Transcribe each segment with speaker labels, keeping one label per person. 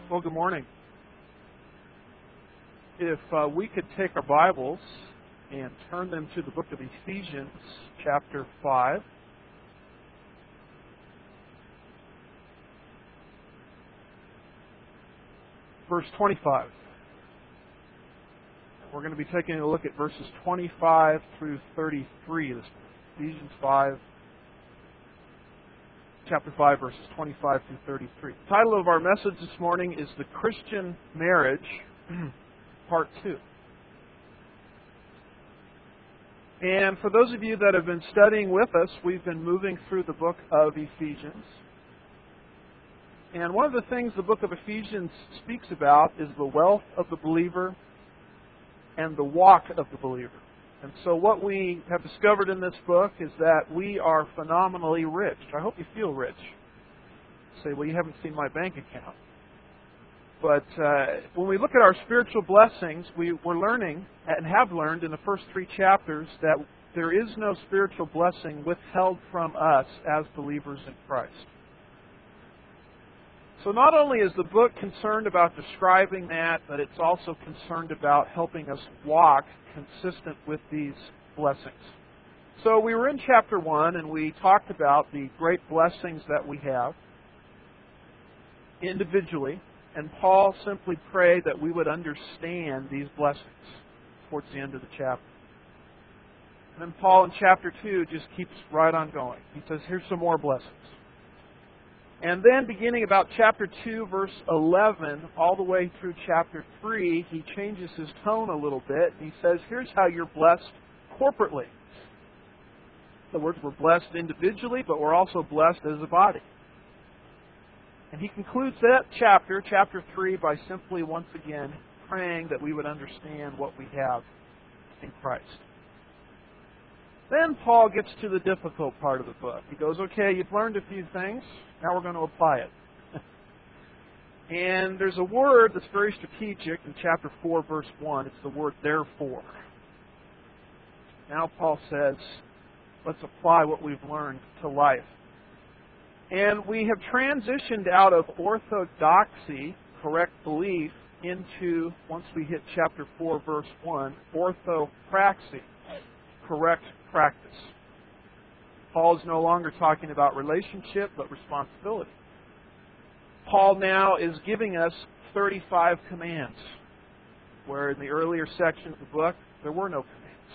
Speaker 1: Well, good morning. If we could take our Bibles and turn them to the book of Ephesians, chapter 5. Verse 25. We're going to be taking a look at verses 25 through 33 this morning. Ephesians 5, chapter 5, verses 25 through 33. The title of our message this morning is The Christian Marriage, Part 2. And for those of you that have been studying with us, we've been moving through the book of Ephesians. And one of the things the book of Ephesians speaks about is the wealth of the believer and the walk of the believer. And so what we have discovered in this book is that we are phenomenally rich. I hope you feel rich. You say, well, you haven't seen my bank account. But when we look at our spiritual blessings, we're learning and have learned in the first 3 chapters that there is no spiritual blessing withheld from us as believers in Christ. So not only is the book concerned about describing that, but it's also concerned about helping us walk consistent with these blessings. So we were in chapter 1 and we talked about the great blessings that we have individually. And Paul simply prayed that we would understand these blessings towards the end of the chapter. And then Paul in chapter 2 just keeps right on going. He says, here's some more blessings. And then beginning about chapter 2, verse 11, all the way through chapter 3, he changes his tone a little bit. He says, here's how you're blessed corporately. In other words, we're blessed individually, but we're also blessed as a body. And he concludes that chapter 3, by simply once again praying that we would understand what we have in Christ. Then Paul gets to the difficult part of the book. He goes, okay, you've learned a few things. Now we're going to apply it. And there's a word that's very strategic in chapter 4, verse 1. It's the word therefore. Now Paul says, let's apply what we've learned to life. And we have transitioned out of orthodoxy, correct belief, into, once we hit chapter 4, verse 1, orthopraxy, correct practice. Paul is no longer talking about relationship, but responsibility. Paul now is giving us 35 commands, where in the earlier section of the book, there were no commands.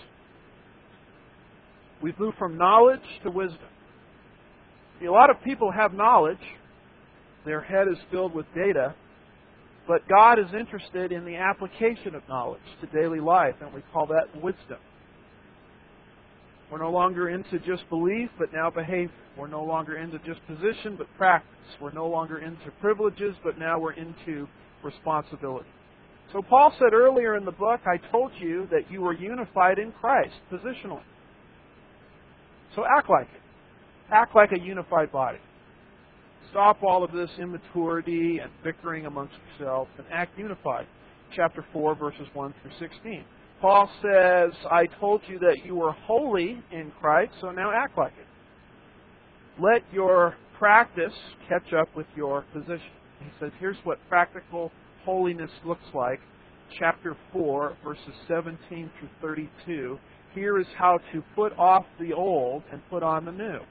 Speaker 1: We've moved from knowledge to wisdom. See, a lot of people have knowledge. Their head is filled with data. But God is interested in the application of knowledge to daily life, and we call that wisdom. We're no longer into just belief, but now behavior. We're no longer into just position, but practice. We're no longer into privileges, but now we're into responsibility. So Paul said earlier in the book, I told you that you were unified in Christ, positionally. So act like it. Act like a unified body. Stop all of this immaturity and bickering amongst yourselves and act unified. Chapter 4, verses 1 through 16. Paul says, I told you that you were holy in Christ, so now act like it. Let your practice catch up with your position. He says, here's what practical holiness looks like. Chapter 4, verses 17 through 32. Here is how to put off the old and put on the new.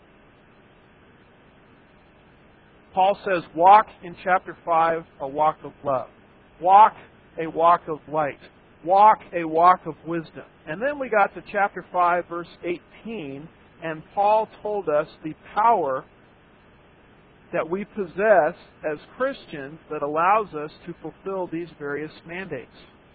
Speaker 1: Paul says, walk in chapter 5 a walk of love. Walk a walk of light. Walk a walk of wisdom. And then we got to chapter 5, verse 18, and Paul told us the power that we possess as Christians that allows us to fulfill these various mandates.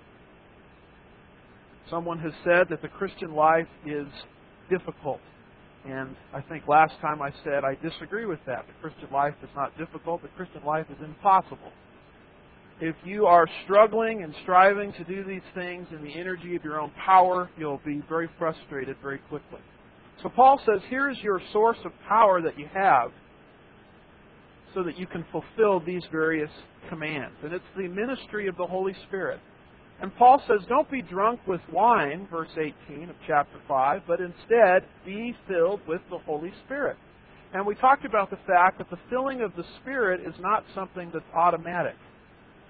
Speaker 1: Someone has said that the Christian life is difficult. And I think last time I said I disagree with that. The Christian life is not difficult. The Christian life is impossible. If you are struggling and striving to do these things in the energy of your own power, you'll be very frustrated very quickly. So Paul says, here's your source of power that you have so that you can fulfill these various commands. And it's the ministry of the Holy Spirit. And Paul says, don't be drunk with wine, verse 18 of chapter 5, but instead be filled with the Holy Spirit. And we talked about the fact that the filling of the Spirit is not something that's automatic.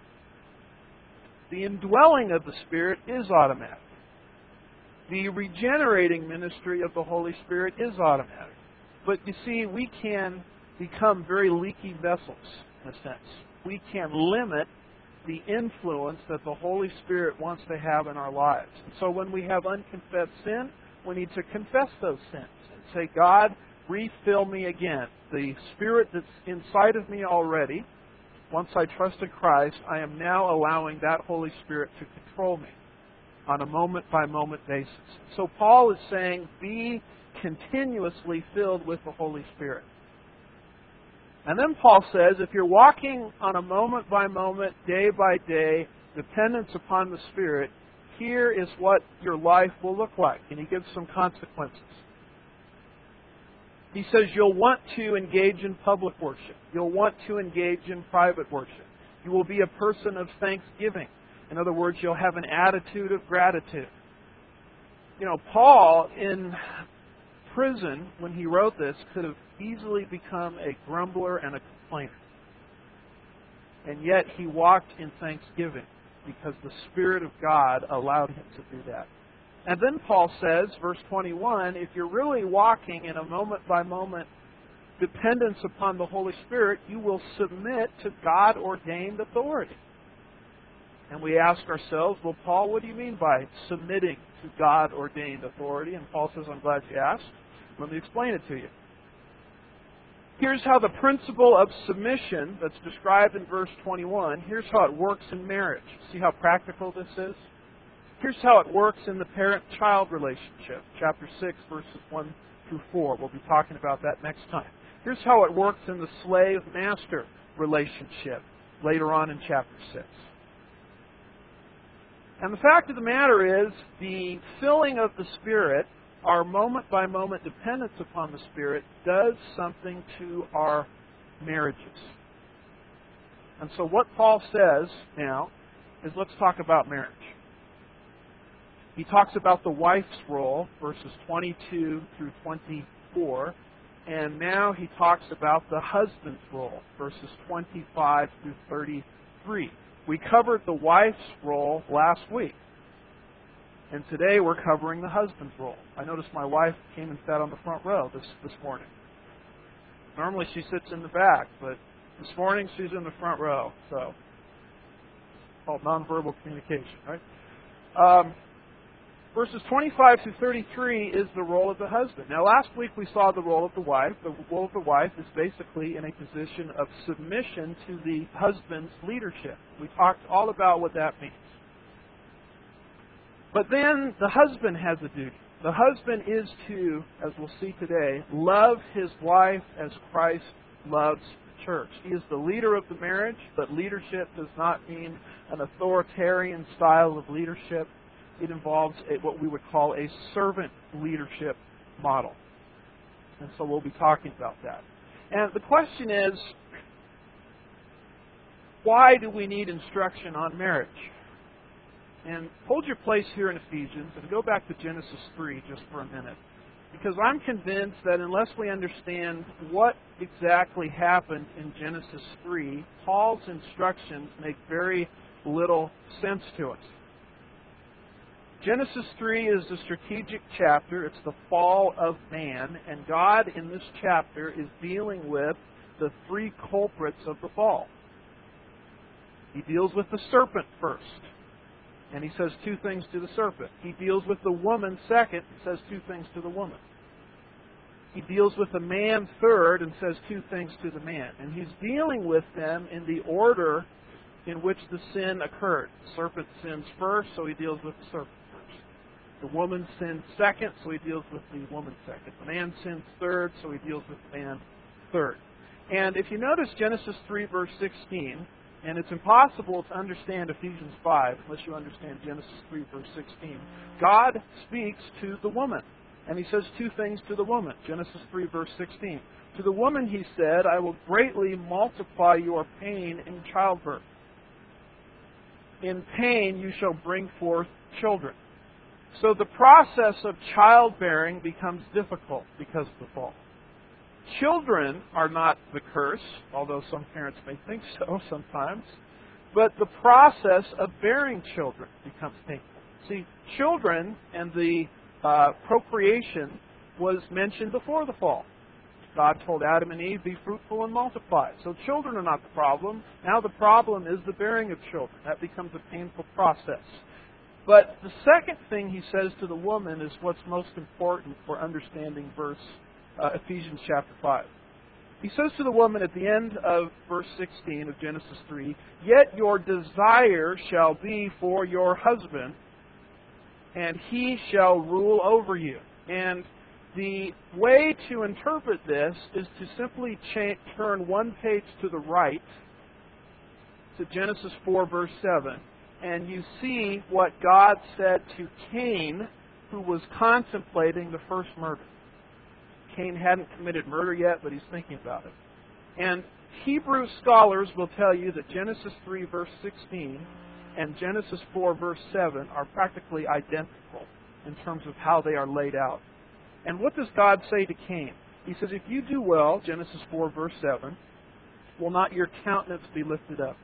Speaker 1: The indwelling of the Spirit is automatic. The regenerating ministry of the Holy Spirit is automatic. But you see, we can become very leaky vessels, in a sense. We can limit the influence that the Holy Spirit wants to have in our lives. And so when we have unconfessed sin, we need to confess those sins and say, God, refill me again. The Spirit that's inside of me already, once I trusted Christ, I am now allowing that Holy Spirit to control me on a moment-by-moment basis. So Paul is saying, be continuously filled with the Holy Spirit. And then Paul says, if you're walking on a moment-by-moment, day-by-day dependence upon the Spirit, here is what your life will look like. And he gives some consequences. He says you'll want to engage in public worship. You'll want to engage in private worship. You will be a person of thanksgiving. In other words, you'll have an attitude of gratitude. You know, Paul, in prison, when he wrote this, could have easily become a grumbler and a complainer. And yet he walked in thanksgiving because the Spirit of God allowed him to do that. And then Paul says, verse 21, if you're really walking in a moment-by-moment dependence upon the Holy Spirit, you will submit to God-ordained authority. And we ask ourselves, well, Paul, what do you mean by submitting to God-ordained authority? And Paul says, I'm glad you asked. Let me explain it to you. Here's how the principle of submission that's described in verse 21, here's how it works in marriage. See how practical this is? Here's how it works in the parent-child relationship. Chapter 6, verses 1 through 4. We'll be talking about that next time. Here's how it works in the slave-master relationship later on in chapter 6. And the fact of the matter is, the filling of the Spirit, our moment-by-moment dependence upon the Spirit, does something to our marriages. And so what Paul says now is, let's talk about marriage. He talks about the wife's role, verses 22 through 24, and now he talks about the husband's role, verses 25 through 33. We covered the wife's role last week, and today we're covering the husband's role. I noticed my wife came and sat on the front row this morning. Normally she sits in the back, but this morning she's in the front row, so it's called nonverbal communication, right? Verses 25 through 33 is the role of the husband. Now, last week we saw the role of the wife. The role of the wife is basically in a position of submission to the husband's leadership. We talked all about what that means. But then the husband has a duty. The husband is to, as we'll see today, love his wife as Christ loves the church. He is the leader of the marriage, but leadership does not mean an authoritarian style of leadership. It involves what we would call a servant leadership model. And so we'll be talking about that. And the question is, why do we need instruction on marriage? And hold your place here in Ephesians and go back to Genesis 3 just for a minute. Because I'm convinced that unless we understand what exactly happened in Genesis 3, Paul's instructions make very little sense to us. Genesis 3 is the strategic chapter. It's the fall of man. And God, in this chapter, is dealing with the three culprits of the fall. He deals with the serpent first. And he says two things to the serpent. He deals with the woman second and says two things to the woman. He deals with the man third and says two things to the man. And he's dealing with them in the order in which the sin occurred. The serpent sins first, so he deals with the serpent. The woman sins second, so he deals with the woman second. The man sins third, so he deals with the man third. And if you notice Genesis 3, verse 16, and it's impossible to understand Ephesians 5 unless you understand Genesis 3, verse 16, God speaks to the woman. And he says two things to the woman. Genesis 3, verse 16. To the woman he said, I will greatly multiply your pain in childbirth. In pain you shall bring forth children. So the process of childbearing becomes difficult because of the fall. Children are not the curse, although some parents may think so sometimes. but the process of bearing children becomes painful. See, children and the procreation was mentioned before the fall. God told Adam and Eve, be fruitful and multiply. So children are not the problem. Now the problem is the bearing of children. That becomes a painful process. But the second thing he says to the woman is what's most important for understanding Ephesians chapter 5. He says to the woman at the end of verse 16 of Genesis 3, yet your desire shall be for your husband, and he shall rule over you. And the way to interpret this is to simply turn one page to the right to Genesis 4, verse 7, and you see what God said to Cain, who was contemplating the first murder. Cain hadn't committed murder yet, but he's thinking about it. And Hebrew scholars will tell you that Genesis 3, verse 16 and Genesis 4, verse 7 are practically identical in terms of how they are laid out. And what does God say to Cain? He says, if you do well, Genesis 4, verse 7, will not your countenance be lifted up?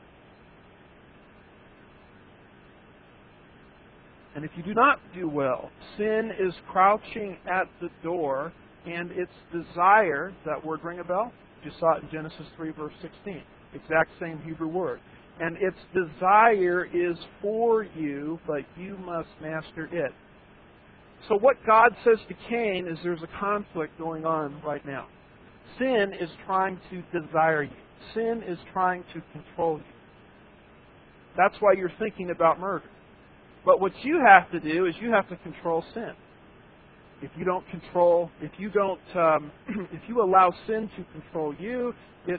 Speaker 1: And if you do not do well, sin is crouching at the door, and its desire, does that word ring a bell? You saw it in Genesis 3, verse 16. Exact same Hebrew word. And its desire is for you, but you must master it. So what God says to Cain is there's a conflict going on right now. Sin is trying to desire you. Sin is trying to control you. That's why you're thinking about murder. But what you have to do is you have to control sin. If you allow sin to control you, it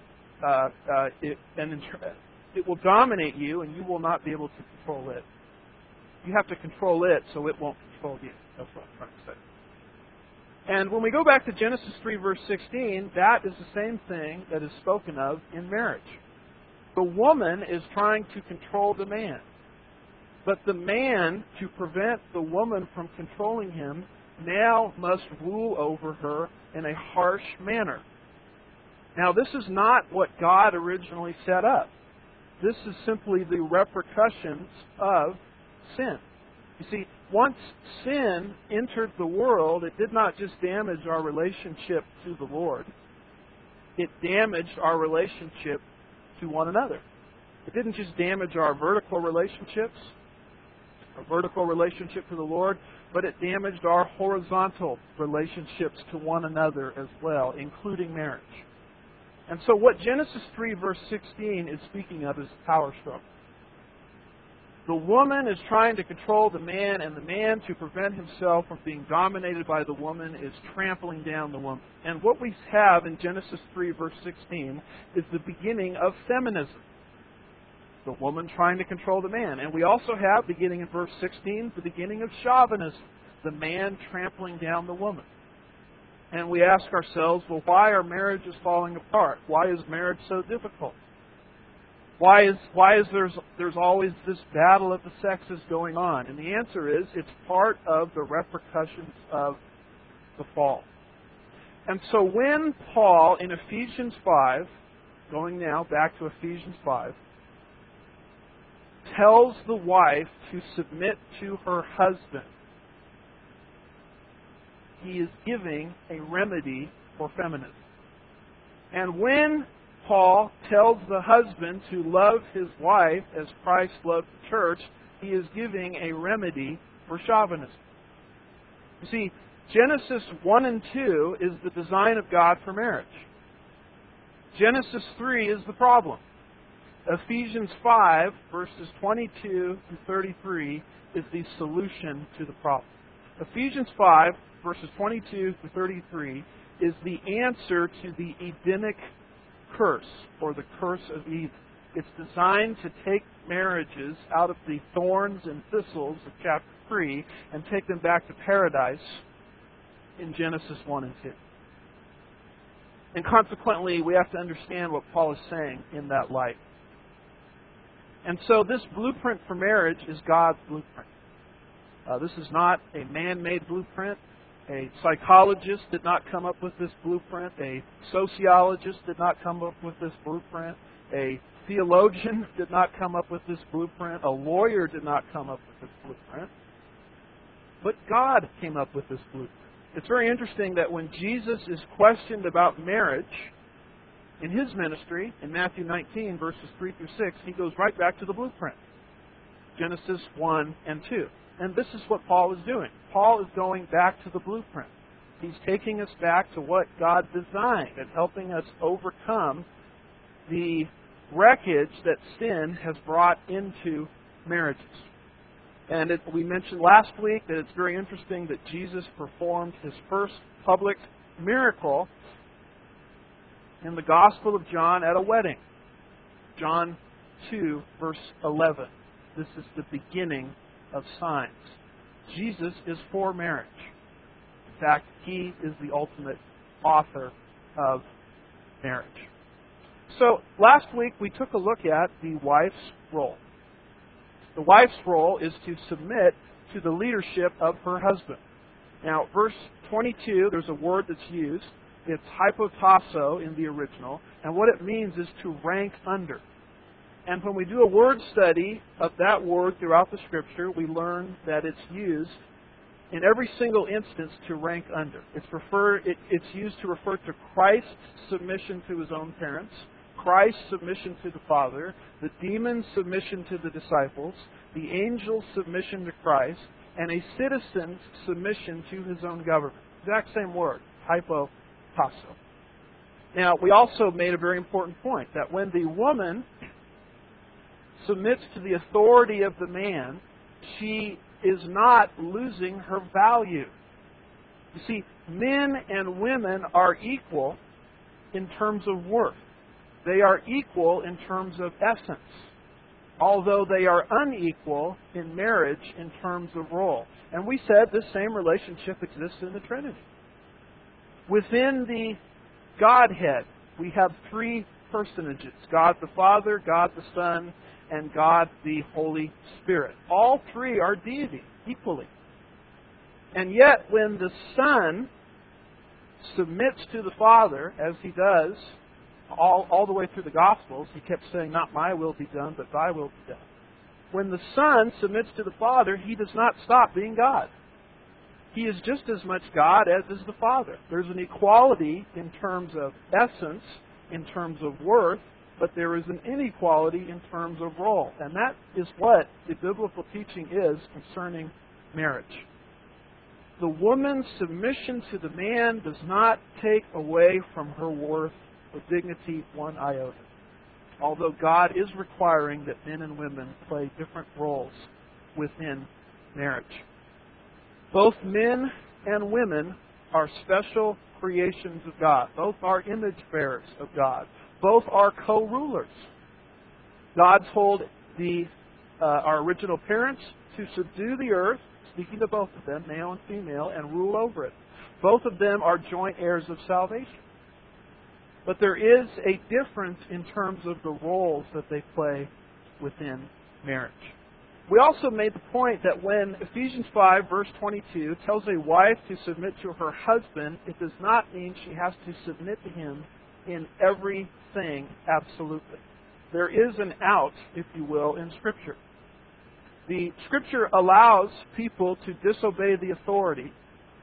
Speaker 1: will dominate you, and you will not be able to control it. You have to control it so it won't control you. That's what I'm trying to say. And when we go back to Genesis 3, verse 16, that is the same thing that is spoken of in marriage. The woman is trying to control the man. But the man, to prevent the woman from controlling him, now must rule over her in a harsh manner. Now, this is not what God originally set up. This is simply the repercussions of sin. You see, once sin entered the world, it did not just damage our relationship to the Lord. It damaged our relationship to one another. It didn't just damage our vertical relationships, a vertical relationship to the Lord, but it damaged our horizontal relationships to one another as well, including marriage. And so what Genesis 3, verse 16 is speaking of is power struggle. The woman is trying to control the man, and the man, to prevent himself from being dominated by the woman, is trampling down the woman. And what we have in Genesis 3, verse 16 is the beginning of feminism. The woman trying to control the man. And we also have, beginning in verse 16, the beginning of chauvinism, the man trampling down the woman. And we ask ourselves, well, why are marriages falling apart? Why is marriage so difficult? Why is there's always this battle of the sexes going on? And the answer is, it's part of the repercussions of the fall. And so when Paul, in Ephesians 5, going now back to Ephesians 5, tells the wife to submit to her husband, he is giving a remedy for feminism. And when Paul tells the husband to love his wife as Christ loved the church, he is giving a remedy for chauvinism. You see, Genesis 1 and 2 is the design of God for marriage. Genesis 3 is the problem. Ephesians 5, verses 22 to 33, is the solution to the problem. Ephesians 5, verses 22 to 33, is the answer to the Edenic curse, or the curse of Eden. It's designed to take marriages out of the thorns and thistles of chapter 3 and take them back to paradise in Genesis 1 and 2. And consequently, we have to understand what Paul is saying in that light. And so this blueprint for marriage is God's blueprint. This is not a man-made blueprint. A psychologist did not come up with this blueprint. A sociologist did not come up with this blueprint. A theologian did not come up with this blueprint. A lawyer did not come up with this blueprint. But God came up with this blueprint. It's very interesting that when Jesus is questioned about marriage in his ministry, in Matthew 19, verses 3 through 6, he goes right back to the blueprint. Genesis 1 and 2. And this is what Paul is doing. Paul is going back to the blueprint. He's taking us back to what God designed and helping us overcome the wreckage that sin has brought into marriages. And we mentioned last week that it's very interesting that Jesus performed his first public miracle in the Gospel of John at a wedding. John 2, verse 11. This is the beginning of signs. Jesus is for marriage. In fact, he is the ultimate author of marriage. So, last week we took a look at the wife's role. The wife's role is to submit to the leadership of her husband. Now, verse 22, there's a word that's used. It's hypotasso in the original, and what it means is to rank under. And when we do a word study of that word throughout the Scripture, we learn that it's used in every single instance to rank under. It's used to refer to Christ's submission to his own parents, Christ's submission to the Father, the demon's submission to the disciples, the angel's submission to Christ, and a citizen's submission to his own government. Exact same word, hypotasso. Now, we also made a very important point, that when the woman submits to the authority of the man, she is not losing her value. You see, men and women are equal in terms of worth. They are equal in terms of essence, although they are unequal in marriage in terms of role. And we said this same relationship exists in the Trinity. Within the Godhead, we have three personages: God the Father, God the Son, and God the Holy Spirit. All three are deity, equally. And yet, when the Son submits to the Father, as he does all the way through the Gospels, he kept saying, "Not my will be done, but thy will be done." When the Son submits to the Father, he does not stop being God. He is just as much God as is the Father. There's an equality in terms of essence, in terms of worth, but there is an inequality in terms of role. And that is what the biblical teaching is concerning marriage. The woman's submission to the man does not take away from her worth or dignity one iota, although God is requiring that men and women play different roles within marriage. Both men and women are special creations of God. Both are image bearers of God. Both are co-rulers. God told our original parents to subdue the earth, speaking to both of them, male and female, and rule over it. Both of them are joint heirs of salvation. But there is a difference in terms of the roles that they play within marriage. We also made the point that when Ephesians 5, verse 22, tells a wife to submit to her husband, it does not mean she has to submit to him in everything absolutely. There is an out, if you will, in Scripture. The Scripture allows people to disobey the authority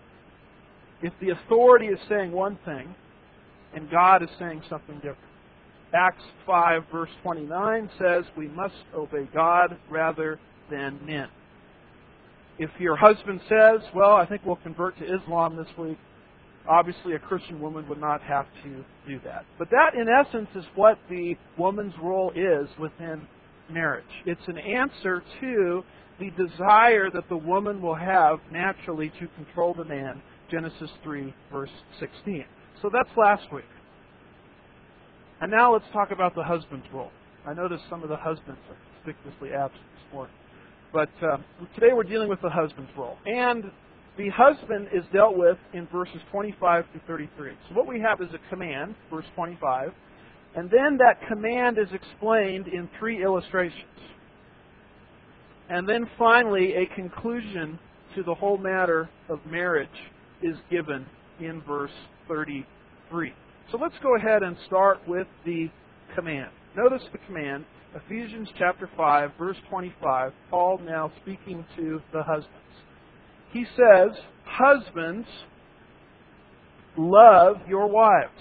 Speaker 1: if the authority is saying one thing and God is saying something different. Acts 5, verse 29 says we must obey God rather than men. If your husband says, "Well, I think we'll convert to Islam this week," obviously a Christian woman would not have to do that. But that, in essence, is what the woman's role is within marriage. It's an answer to the desire that the woman will have naturally to control the man. Genesis 3, verse 16. So that's last week. And now let's talk about the husband's role. I notice some of the husbands are conspicuously absent this morning. But today we're dealing with the husband's role. And the husband is dealt with in verses 25 through 33. So what we have is a command, verse 25. And then that command is explained in three illustrations. And then finally, a conclusion to the whole matter of marriage is given in verse 33. So let's go ahead and start with the command. Notice the command, Ephesians chapter 5, verse 25, Paul now speaking to the husbands. He says, husbands, love your wives.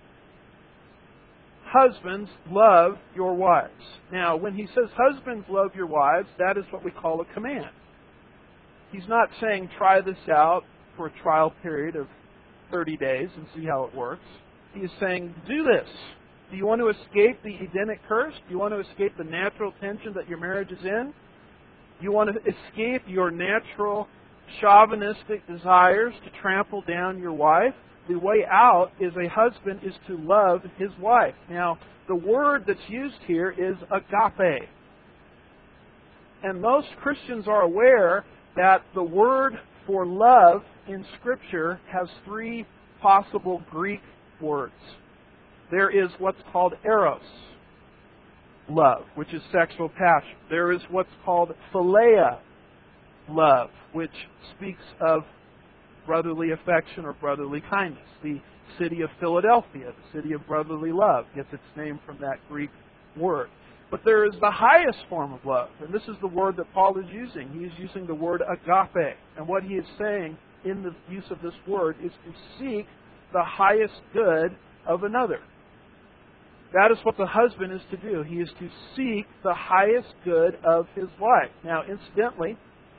Speaker 1: Husbands, love your wives. Now, when he says husbands, love your wives, that is what we call a command. He's not saying try this out for a trial period of 30 days and see how it works. He is saying, do this. Do you want to escape the Edenic curse? Do you want to escape the natural tension that your marriage is in? Do you want to escape your natural chauvinistic desires to trample down your wife? The way out is a husband is to love his wife. Now, the word that's used here is agape. And most Christians are aware that the word for love in Scripture has three possible Greek words. There is what's called eros, love, which is sexual passion. There is what's called philia, love, which speaks of brotherly affection or brotherly kindness. The city of Philadelphia, the city of brotherly love, gets its name from that Greek word. But there is the highest form of love, and this is the word that Paul is using. He is using the word agape. And what he is saying in the use of this word is to seek the highest good of another. That is what the husband is to do. He is to seek the highest good of his wife. Now, incidentally,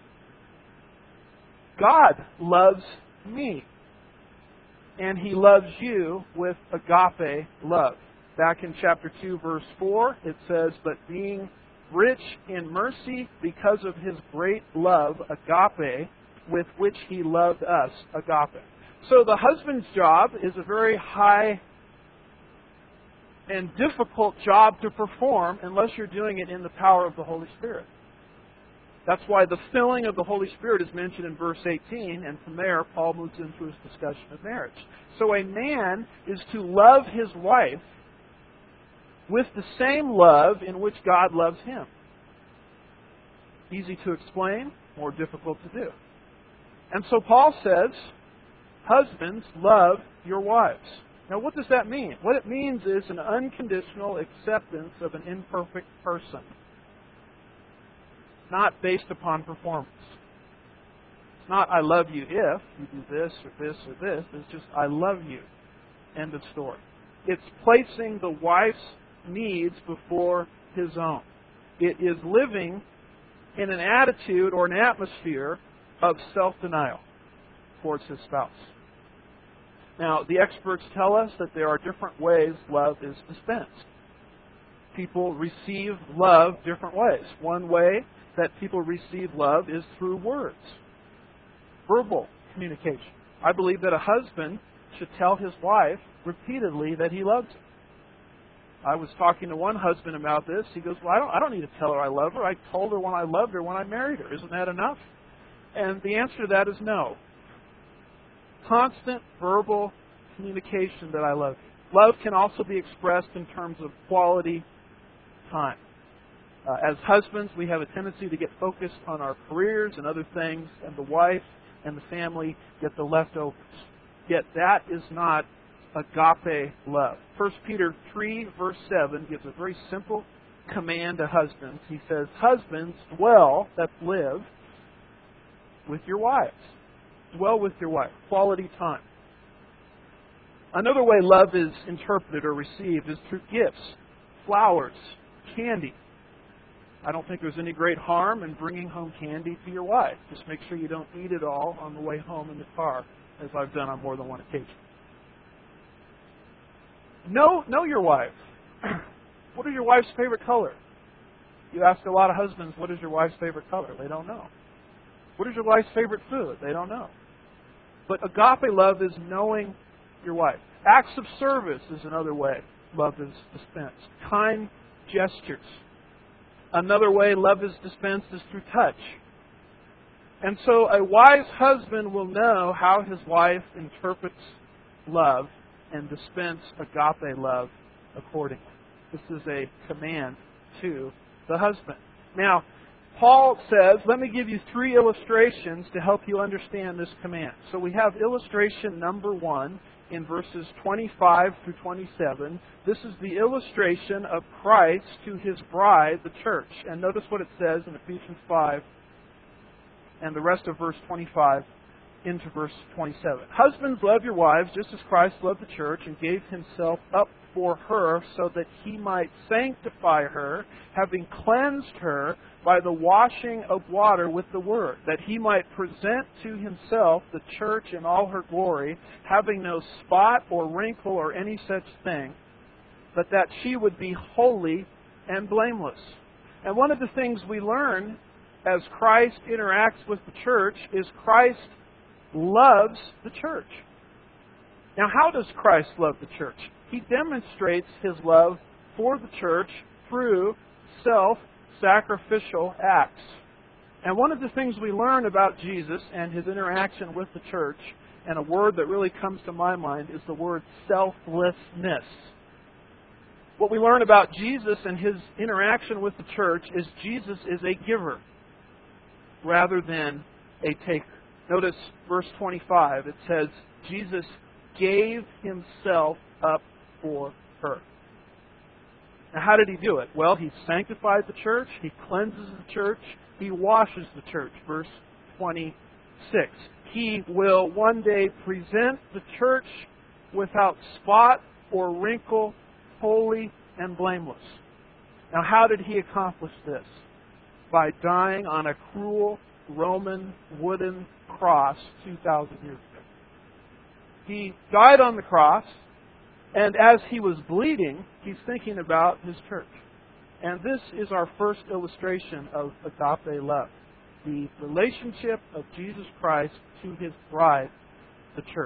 Speaker 1: God loves me. And He loves you with agape love. Back in chapter 2, verse 4, it says, but being rich in mercy because of His great love, agape, with which He loved us, agape. So the husband's job is a very high and difficult job to perform unless you're doing it in the power of the Holy Spirit. That's why the filling of the Holy Spirit is mentioned in verse 18, and from there, Paul moves into his discussion of marriage. So a man is to love his wife with the same love in which God loves him. Easy to explain, more difficult to do. And so Paul says, husbands, love your wives. Now, what does that mean? What it means is an unconditional acceptance of an imperfect person, not based upon performance. It's not, I love you if you do this or this or this. It's just, I love you. End of story. It's placing the wife's needs before his own. It is living in an attitude or an atmosphere of self-denial towards his spouse. Now, the experts tell us that there are different ways love is dispensed. People receive love different ways. One way that people receive love is through words, verbal communication. I believe that a husband should tell his wife repeatedly that he loves her. I was talking to one husband about this. He goes, well, I don't need to tell her I love her. I told her when I loved her when I married her. Isn't that enough? And the answer to that is no. Constant verbal communication that I love you. Love can also be expressed in terms of quality time. As husbands, we have a tendency to get focused on our careers and other things, and the wife and the family get the leftovers. Yet that is not agape love. 1 Peter 3, verse 7 gives a very simple command to husbands. He says, husbands, dwell, that's live, with your wives. Dwell with your wife. Quality time. Another way love is interpreted or received is through gifts, flowers, candy. I don't think there's any great harm in bringing home candy to your wife. Just make sure you don't eat it all on the way home in the car, as I've done on more than one occasion. Know your wife. What is your wife's favorite color? You ask a lot of husbands, what is your wife's favorite color? They don't know. What is your wife's favorite food? They don't know. But agape love is knowing your wife. Acts of service is another way love is dispensed. Kind gestures. Another way love is dispensed is through touch. And so a wise husband will know how his wife interprets love and dispense agape love accordingly. This is a command to the husband. Now, Paul says, let me give you 3 illustrations to help you understand this command. So we have illustration number 1 in verses 25 through 27. This is the illustration of Christ to His bride, the church. And notice what it says in Ephesians 5 and the rest of verse 25 into verse 27. Husbands, love your wives just as Christ loved the church and gave Himself up for her so that He might sanctify her, having cleansed her by the washing of water with the word, that He might present to Himself the church in all her glory, having no spot or wrinkle or any such thing, but that she would be holy and blameless. And one of the things we learn as Christ interacts with the church is Christ loves the church. Now, how does Christ love the church? He demonstrates His love for the church through self-sacrificial acts. And one of the things we learn about Jesus and His interaction with the church, and a word that really comes to my mind, is the word selflessness. What we learn about Jesus and His interaction with the church is Jesus is a giver rather than a taker. Notice verse 25. It says, Jesus gave Himself up for her. Now, how did He do it? Well, He sanctified the church. He cleanses the church. He washes the church. Verse 26. He will one day present the church without spot or wrinkle, holy and blameless. Now, how did He accomplish this? By dying on a cruel Roman wooden cross 2,000 years ago. He died on the cross, and as He was bleeding, He's thinking about His church. And this is our first illustration of agape love, the relationship of Jesus Christ to His bride, the church.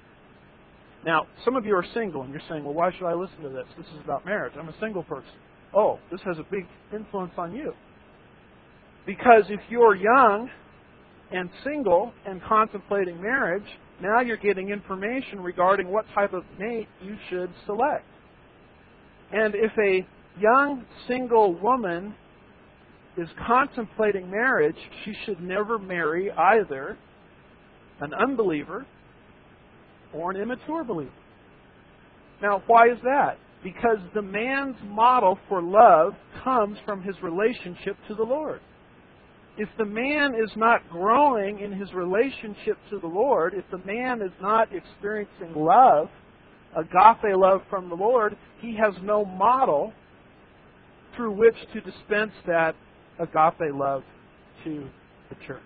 Speaker 1: Now, some of you are single, and you're saying, well, why should I listen to this? This is about marriage. I'm a single person. Oh, this has a big influence on you. Because if you're young and single and contemplating marriage, now you're getting information regarding what type of mate you should select. And if a young single woman is contemplating marriage, she should never marry either an unbeliever or an immature believer. Now, why is that? Because the man's model for love comes from his relationship to the Lord. If the man is not growing in his relationship to the Lord, if the man is not experiencing love, agape love from the Lord, he has no model through which to dispense that agape love to the church.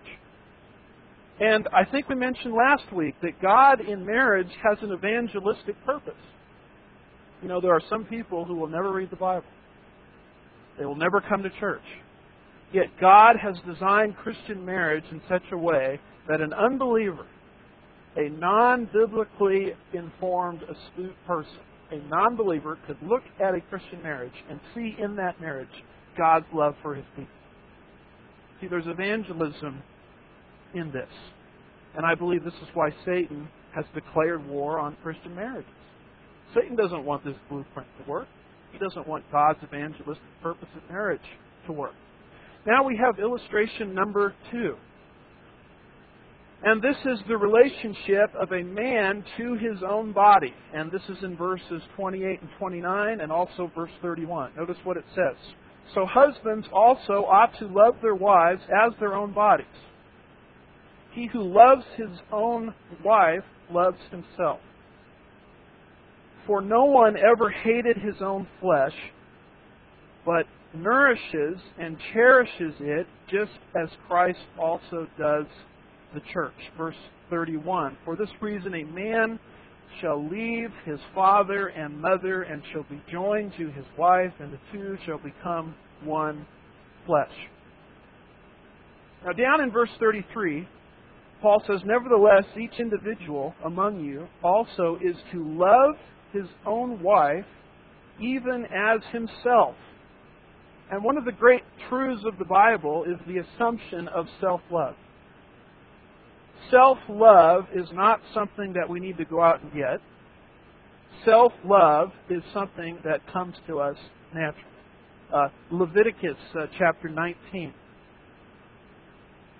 Speaker 1: And I think we mentioned last week that God in marriage has an evangelistic purpose. You know, there are some people who will never read the Bible. They will never come to church. Yet God has designed Christian marriage in such a way that an unbeliever, a non-biblically informed, astute person, a non-believer could look at a Christian marriage and see in that marriage God's love for His people. See, there's evangelism in this. And I believe this is why Satan has declared war on Christian marriages. Satan doesn't want this blueprint to work. He doesn't want God's evangelistic purpose in marriage to work. Now we have illustration number 2. And this is the relationship of a man to his own body. And this is in verses 28 and 29 and also verse 31. Notice what it says. So husbands also ought to love their wives as their own bodies. He who loves his own wife loves himself. For no one ever hated his own flesh, but nourishes and cherishes it, just as Christ also does the church. Verse 31, for this reason a man shall leave his father and mother and shall be joined to his wife, and the two shall become one flesh. Now down in verse 33, Paul says, nevertheless, each individual among you also is to love his own wife even as himself. And one of the great truths of the Bible is the assumption of self-love. Self-love is not something that we need to go out and get. Self-love is something that comes to us naturally. Leviticus chapter 19,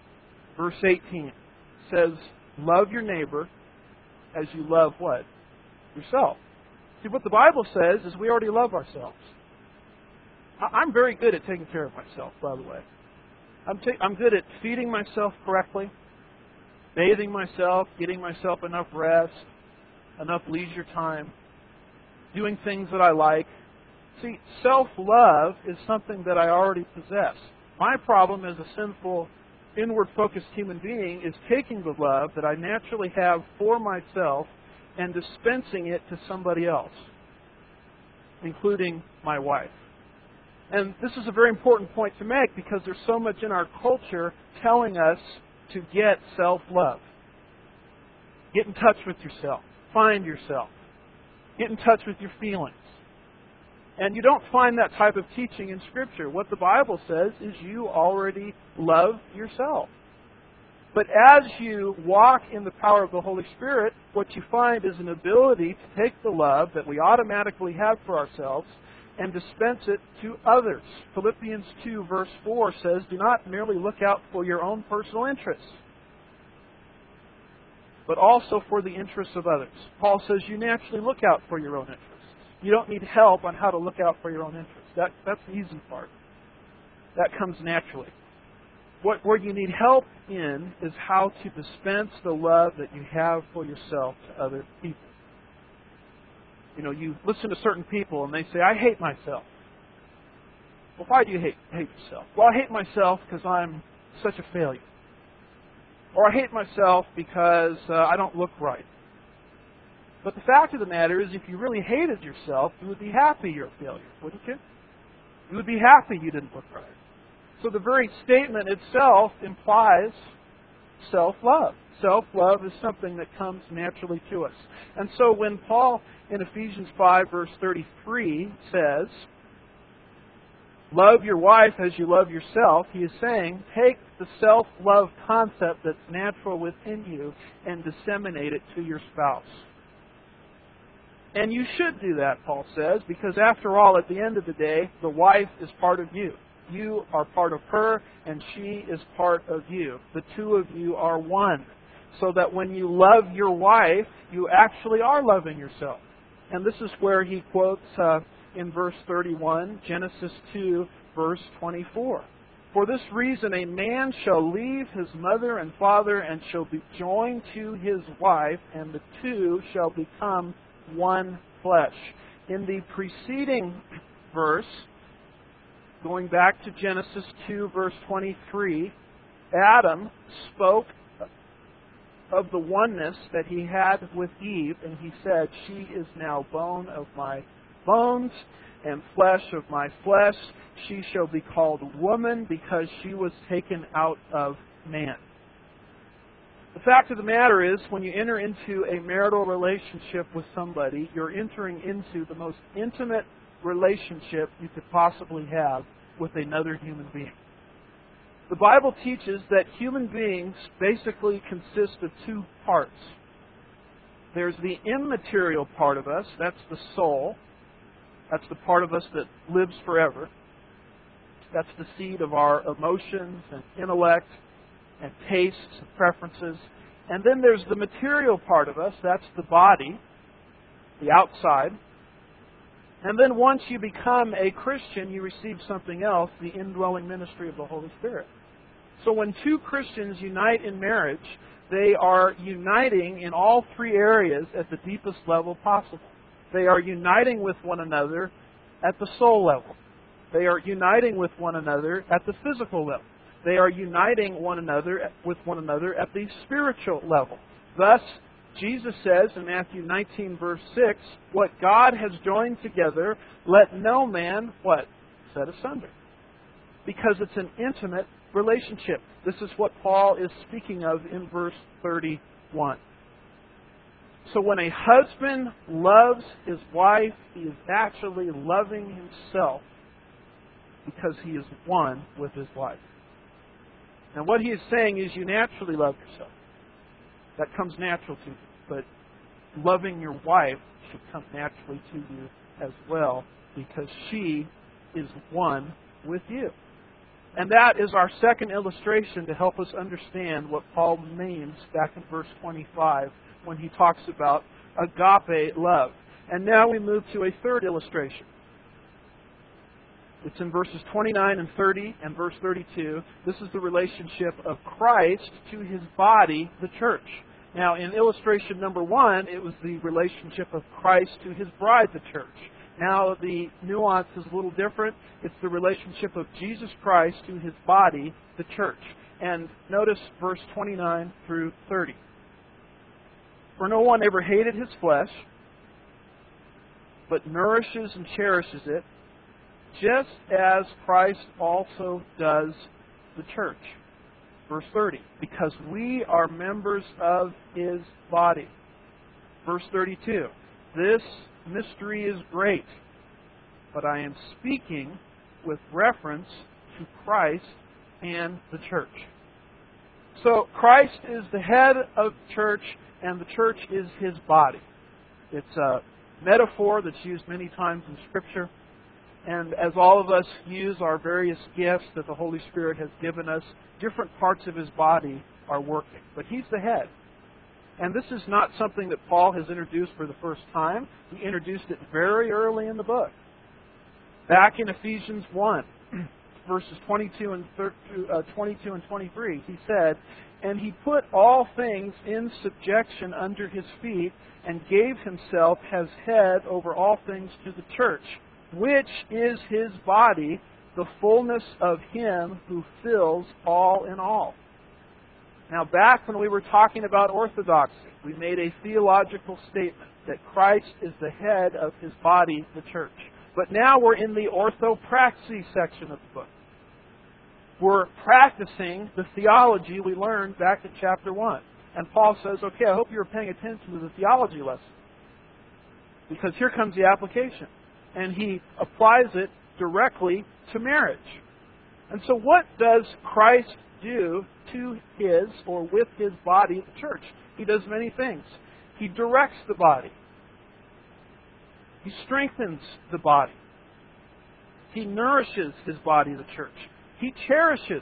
Speaker 1: verse 18 says, love your neighbor as you love what? yourself. See, what the Bible says is we already love ourselves. I'm very good at taking care of myself, by the way. I'm good at feeding myself correctly, bathing myself, getting myself enough rest, enough leisure time, doing things that I like. See, self-love is something that I already possess. My problem as a sinful, inward-focused human being is taking the love that I naturally have for myself and dispensing it to somebody else, including my wife. And this is a very important point to make because there's so much in our culture telling us to get self-love. Get in touch with yourself. Find yourself. Get in touch with your feelings. And you don't find that type of teaching in Scripture. What the Bible says is you already love yourself. But as you walk in the power of the Holy Spirit, what you find is an ability to take the love that we automatically have for ourselves and dispense it to others. Philippians 2 verse 4 says, do not merely look out for your own personal interests, but also for the interests of others. Paul says you naturally look out for your own interests. You don't need help on how to look out for your own interests. That's the easy part. That comes naturally. Where you need help in is how to dispense the love that you have for yourself to other people. You know, you listen to certain people and they say, I hate myself. Well, why do you hate yourself? Well, I hate myself because I'm such a failure. Or I hate myself because I don't look right. But the fact of the matter is, if you really hated yourself, you would be happy you're a failure, wouldn't you? You would be happy you didn't look right. So the very statement itself implies self-love. Self-love is something that comes naturally to us. And so when Paul in Ephesians 5 verse 33 says, love your wife as you love yourself, he is saying, take the self-love concept that's natural within you and disseminate it to your spouse. And you should do that, Paul says, because after all, at the end of the day, the wife is part of you. You are part of her, and she is part of you. The two of you are one. So that when you love your wife, you actually are loving yourself. And this is where he quotes in verse 31, Genesis 2, verse 24. For this reason a man shall leave his mother and father and shall be joined to his wife, and the two shall become one flesh. In the preceding verse, going back to Genesis 2, verse 23, Adam spoke of the oneness that he had with Eve, and he said, she is now bone of my bones and flesh of my flesh. She shall be called woman because she was taken out of man. The fact of the matter is, when you enter into a marital relationship with somebody, you're entering into the most intimate relationship you could possibly have with another human being. The Bible teaches that human beings basically consist of two parts. There's the immaterial part of us, that's the soul. That's the part of us that lives forever. That's the seed of our emotions and intellect and tastes and preferences. And then there's the material part of us, that's the body, the outside. And then once you become a Christian, you receive something else, the indwelling ministry of the Holy Spirit. So when two Christians unite in marriage, they are uniting in all three areas at the deepest level possible. They are uniting with one another at the soul level. They are uniting with one another at the physical level. They are uniting with one another at the spiritual level. Thus, Jesus says in Matthew 19, verse 6, what God has joined together, let no man, what? Set asunder. Because it's an intimate relationship. This is what Paul is speaking of in verse 31. So when a husband loves his wife, he is actually loving himself because he is one with his wife. Now what he is saying is you naturally love yourself. That comes natural to you. But loving your wife should come naturally to you as well because she is one with you. And that is our second illustration to help us understand what Paul means back in verse 25 when he talks about agape love. And now we move to a third illustration. It's in verses 29 and 30 and verse 32. This is the relationship of Christ to His body, the church. Now, in illustration number 1, it was the relationship of Christ to His bride, the church. Now, the nuance is a little different. It's the relationship of Jesus Christ to His body, the church. And notice verse 29 through 30. For no one ever hated his flesh, but nourishes and cherishes it, just as Christ also does the church. Verse 30, because we are members of His body. Verse 32, this mystery is great, but I am speaking with reference to Christ and the church. So Christ is the head of the church, and the church is His body. It's a metaphor that's used many times in Scripture. And as all of us use our various gifts that the Holy Spirit has given us, different parts of His body are working. But He's the head. And this is not something that Paul has introduced for the first time. He introduced it very early in the book. Back in Ephesians 1, verses 22 and 23, he said, and He put all things in subjection under His feet, and gave Himself as head over all things to the church, which is His body, the fullness of Him who fills all in all. Now, back when we were talking about orthodoxy, we made a theological statement that Christ is the head of His body, the church. But now we're in the orthopraxy section of the book. We're practicing the theology we learned back in chapter 1. And Paul says, okay, I hope you were paying attention to the theology lesson. Because here comes the application. And he applies it directly to marriage. And so what does Christ do to His, or with His body, the church? He does many things. He directs the body. He strengthens the body. He nourishes His body, the church. He cherishes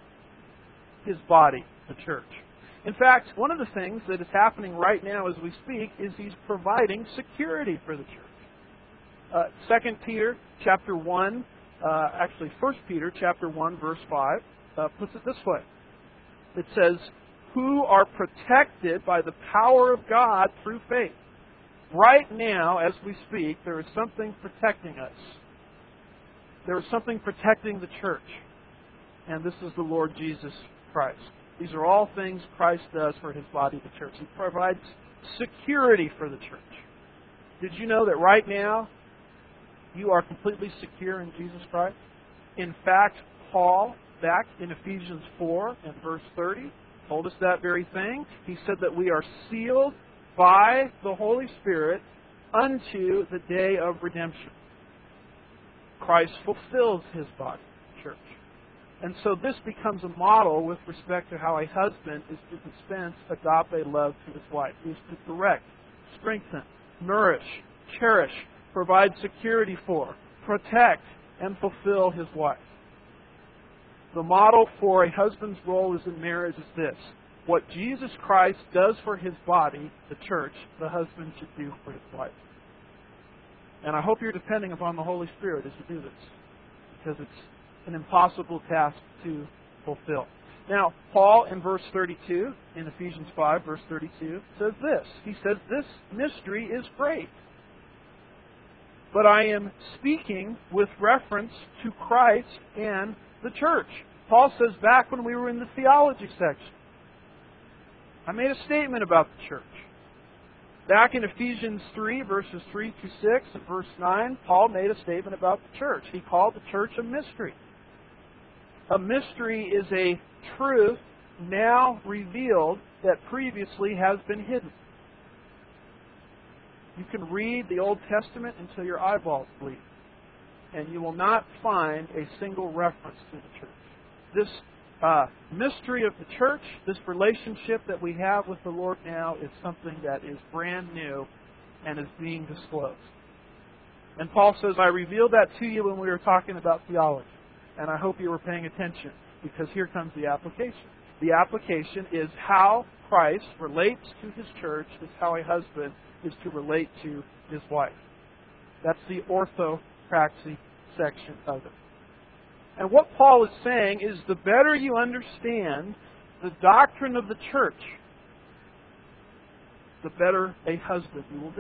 Speaker 1: His body, the church. In fact, one of the things that is happening right now as we speak is He's providing security for the church. 2 Peter chapter 1, 1 Peter chapter 1, verse 5, puts it this way. It says, who are protected by the power of God through faith. Right now, as we speak, there is something protecting us. There is something protecting the church. And this is the Lord Jesus Christ. These are all things Christ does for His body, the church. He provides security for the church. Did you know that right now you are completely secure in Jesus Christ? In fact, Paul, back in Ephesians 4 and verse 30, told us that very thing. He said that we are sealed by the Holy Spirit unto the day of redemption. Christ fulfills His body, the church. And so this becomes a model with respect to how a husband is to dispense agape love to his wife. He is to direct, strengthen, nourish, cherish, provide security for, protect, and fulfill his wife. The model for a husband's role as in marriage is this. What Jesus Christ does for His body, the church, the husband should do for his wife. And I hope you're depending upon the Holy Spirit as you do this, because it's an impossible task to fulfill. Now, Paul in verse 32, in Ephesians 5, verse 32, says this. He says, this mystery is great, but I am speaking with reference to Christ and the church. Paul says back when we were in the theology section, I made a statement about the church. Back in Ephesians 3, verses 3 to 6, and verse 9, Paul made a statement about the church. He called the church a mystery. A mystery is a truth now revealed that previously has been hidden. You can read the Old Testament until your eyeballs bleed, and you will not find a single reference to the church. This mystery of the church, this relationship that we have with the Lord now, is something that is brand new and is being disclosed. And Paul says, I revealed that to you when we were talking about theology. And I hope you were paying attention, because here comes the application. The application is how Christ relates to His church, is how a husband is to relate to his wife. That's the orthopraxy section of it. And what Paul is saying is the better you understand the doctrine of the church, the better a husband you will be.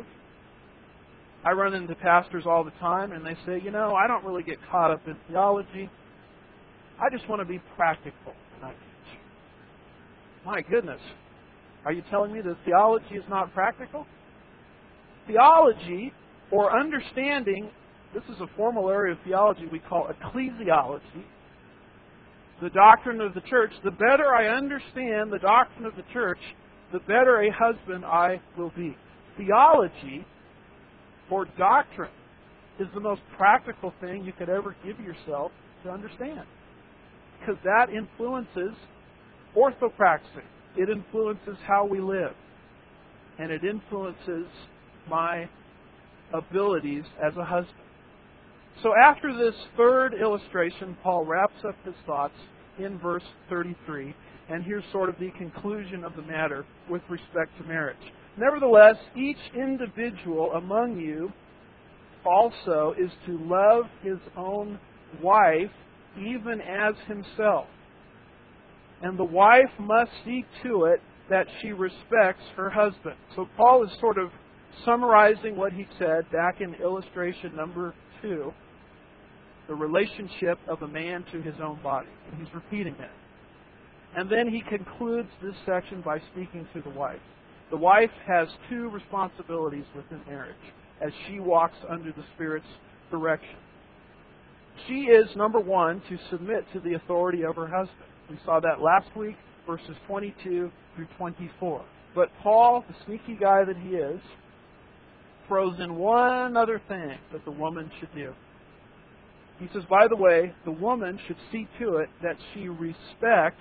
Speaker 1: I run into pastors all the time and they say, I don't really get caught up in theology. I just want to be practical when I teach. My goodness. Are you telling me that theology is not practical? Theology, or understanding, this is a formal area of theology we call ecclesiology, the doctrine of the church. The better I understand the doctrine of the church, the better a husband I will be. Theology, or doctrine, is the most practical thing you could ever give yourself to understand. Because that influences orthopraxy. It influences how we live. And it influences my abilities as a husband. So after this third illustration, Paul wraps up his thoughts in verse 33. And here's sort of the conclusion of the matter with respect to marriage. Nevertheless, each individual among you also is to love his own wife even as himself. And the wife must see to it that she respects her husband. So Paul is sort of summarizing what he said back in illustration number 2, the relationship of a man to his own body. And he's repeating that. And then he concludes this section by speaking to the wife. The wife has 2 responsibilities within marriage as she walks under the Spirit's direction. She is, number 1, to submit to the authority of her husband. We saw that last week, verses 22 through 24. But Paul, the sneaky guy that he is, throws in one other thing that the woman should do. He says, by the way, the woman should see to it that she respects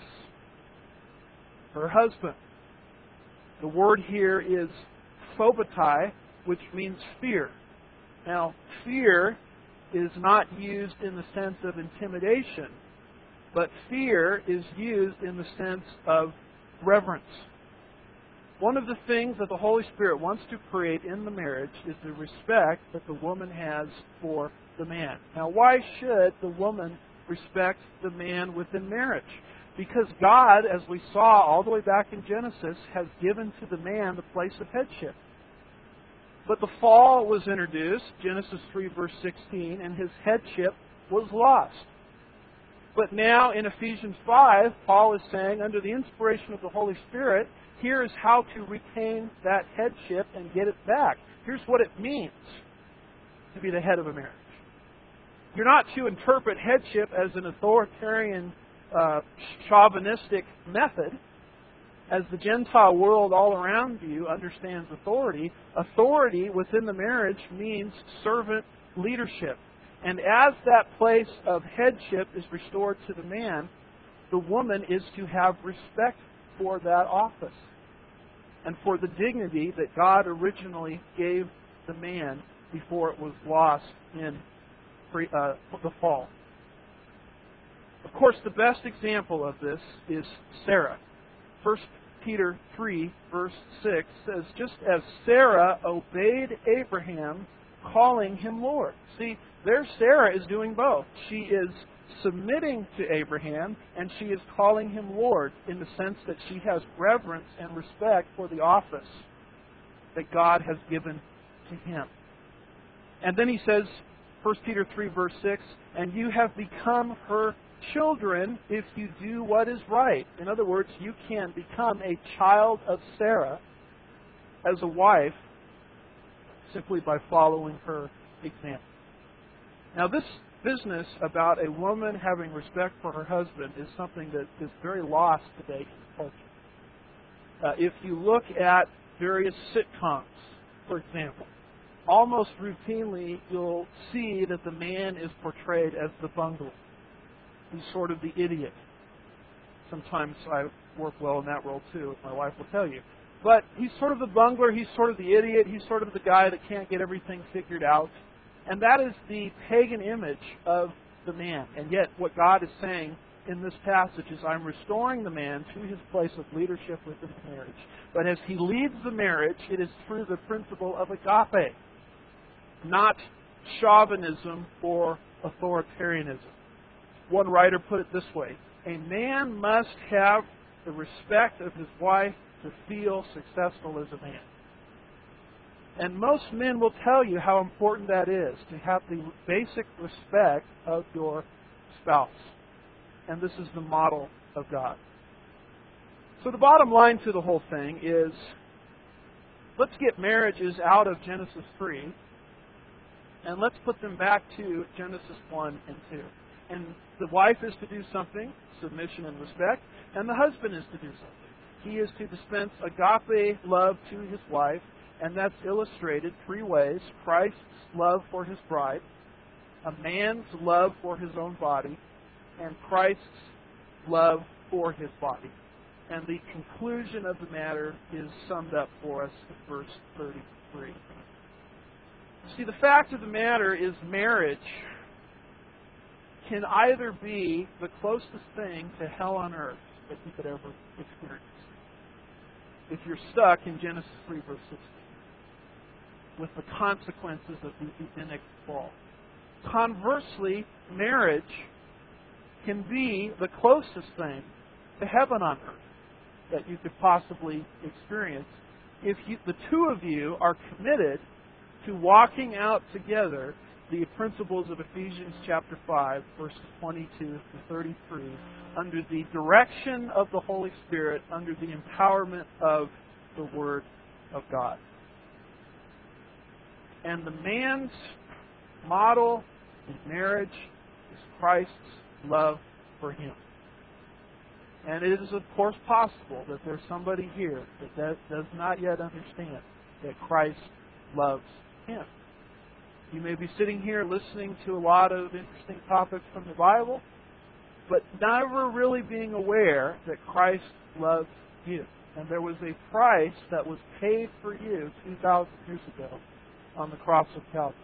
Speaker 1: her husband. The word here is phobetai, which means fear. Now, fear is not used in the sense of intimidation, but fear is used in the sense of reverence. One of the things that the Holy Spirit wants to create in the marriage is the respect that the woman has for the man. Now, why should the woman respect the man within marriage? Because God, as we saw all the way back in Genesis, has given to the man the place of headship. But the fall was introduced, Genesis 3 verse 16, and his headship was lost. But now in Ephesians 5, Paul is saying, under the inspiration of the Holy Spirit, here is how to retain that headship and get it back. Here's what it means to be the head of a marriage. You're not to interpret headship as an authoritarian, chauvinistic method. As the Gentile world all around you understands authority, authority within the marriage means servant leadership. And as that place of headship is restored to the man, the woman is to have respect for that office and for the dignity that God originally gave the man before it was lost in the fall. Of course, the best example of this is Sarah. 1 Peter 3, verse 6 says, just as Sarah obeyed Abraham, calling him Lord. See, there Sarah is doing both. She is submitting to Abraham, and she is calling him Lord in the sense that she has reverence and respect for the office that God has given to him. And then he says, 1 Peter 3, verse 6, and you have become her children if you do what is right. In other words, you can become a child of Sarah as a wife simply by following her example. Now, this business about a woman having respect for her husband is something that is very lost today in culture. If you look at various sitcoms, for example, almost routinely you'll see that the man is portrayed as the bungler. He's sort of the idiot. Sometimes I work well in that role too, as my wife will tell you. But he's sort of the bungler, he's sort of the idiot, he's sort of the guy that can't get everything figured out. And that is the pagan image of the man. And yet what God is saying in this passage is I'm restoring the man to his place of leadership within the marriage. But as he leads the marriage, it is through the principle of agape, not chauvinism or authoritarianism. One writer put it this way: a man must have the respect of his wife to feel successful as a man. And most men will tell you how important that is, to have the basic respect of your spouse. And this is the model of God. So the bottom line to the whole thing is, let's get marriages out of Genesis 3 and let's put them back to Genesis 1 and 2. And the wife is to do something, submission and respect, and the husband is to do something. He is to dispense agape love to his wife, and that's illustrated three ways: Christ's love for his bride, a man's love for his own body, and Christ's love for his body. And the conclusion of the matter is summed up for us in verse 33. See, the fact of the matter is marriage can either be the closest thing to hell on earth that you could ever experience, if you're stuck in Genesis 3, verse 16, with the consequences of the Edenic fall. Conversely, marriage can be the closest thing to heaven on earth that you could possibly experience if the two of you are committed to walking out together the principles of Ephesians chapter 5, verses 22 to 33, under the direction of the Holy Spirit, under the empowerment of the Word of God. And the man's model in marriage is Christ's love for him. And it is, of course, possible that there's somebody here that does not yet understand that Christ loves him. You may be sitting here listening to a lot of interesting topics from the Bible, but never really being aware that Christ loves you. And there was a price that was paid for you 2,000 years ago on the cross of Calvary.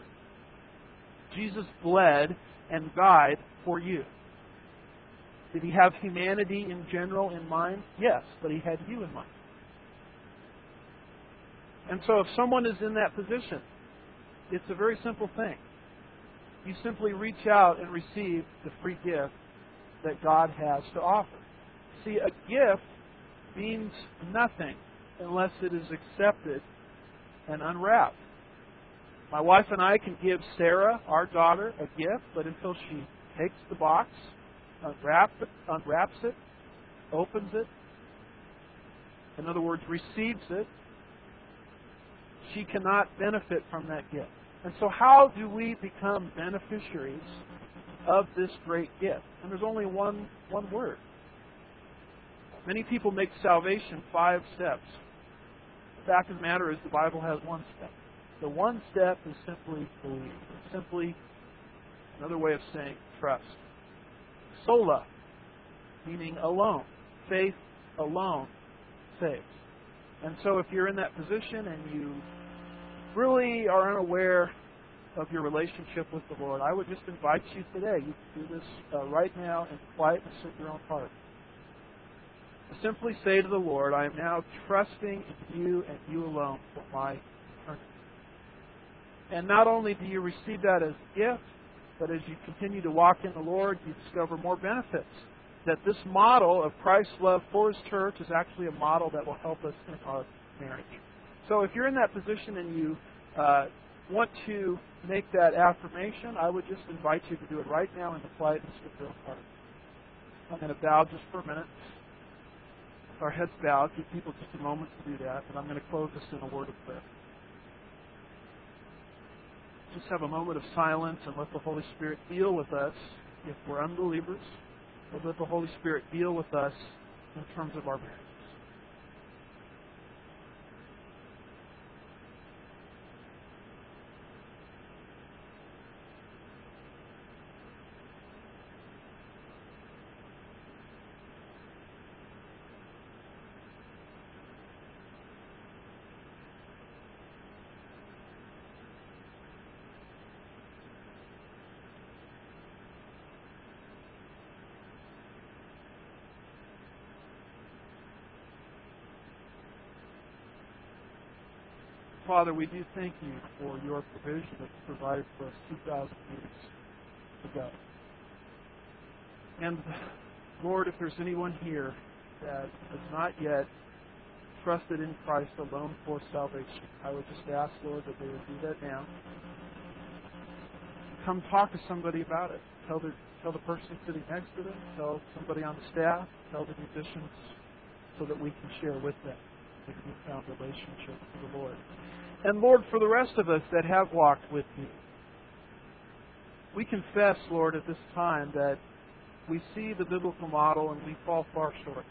Speaker 1: Jesus bled and died for you. Did he have humanity in general in mind? Yes, but he had you in mind. And so if someone is in that position, it's a very simple thing. You simply reach out and receive the free gift that God has to offer. See, a gift means nothing unless it is accepted and unwrapped. My wife and I can give Sarah, our daughter, a gift, but until she takes the box, unwraps it, opens it, in other words, receives it, she cannot benefit from that gift. And so how do we become beneficiaries of this great gift? And there's only one word. Many people make salvation 5 steps. The fact of the matter is the Bible has 1 step. The 1 step is simply believe. Simply, another way of saying trust. Sola, meaning alone. Faith alone saves. And so if you're in that position and you really are unaware of your relationship with the Lord, I would just invite you today. You can do this right now in quietness of your own heart. Simply say to the Lord, I am now trusting in you and you alone for my eternity. And not only do you receive that as a gift, but as you continue to walk in the Lord, you discover more benefits. That this model of Christ's love for His church is actually a model that will help us in our marriage. So if you're in that position and you want to make that affirmation, I would just invite you to do it right now in the quietness of your heart. I'm going to bow just for a minute. With our heads bowed, give people just a moment to do that, and I'm going to close this in a word of prayer. Just have a moment of silence and let the Holy Spirit deal with us if we're unbelievers. Or let the Holy Spirit deal with us in terms of our marriage. Father, we do thank you for your provision that you provided for us 2,000 years ago. And Lord, if there's anyone here that has not yet trusted in Christ alone for salvation, I would just ask, Lord, that they would do that now. Come talk to somebody about it. Tell the person sitting next to them, tell somebody on the staff, tell the musicians, so that we can share with them the newfound relationship with the Lord. And Lord, for the rest of us that have walked with you, we confess, Lord, at this time that we see the biblical model and we fall far short.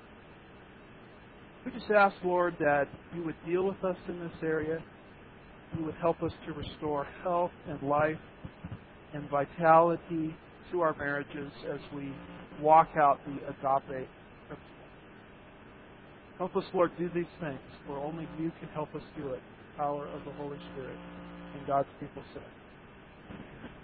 Speaker 1: We just ask, Lord, that you would deal with us in this area. You would help us to restore health and life and vitality to our marriages as we walk out the agape principle. Help us, Lord, do these things, for only you can help us do it. The power of the Holy Spirit. And God's people say.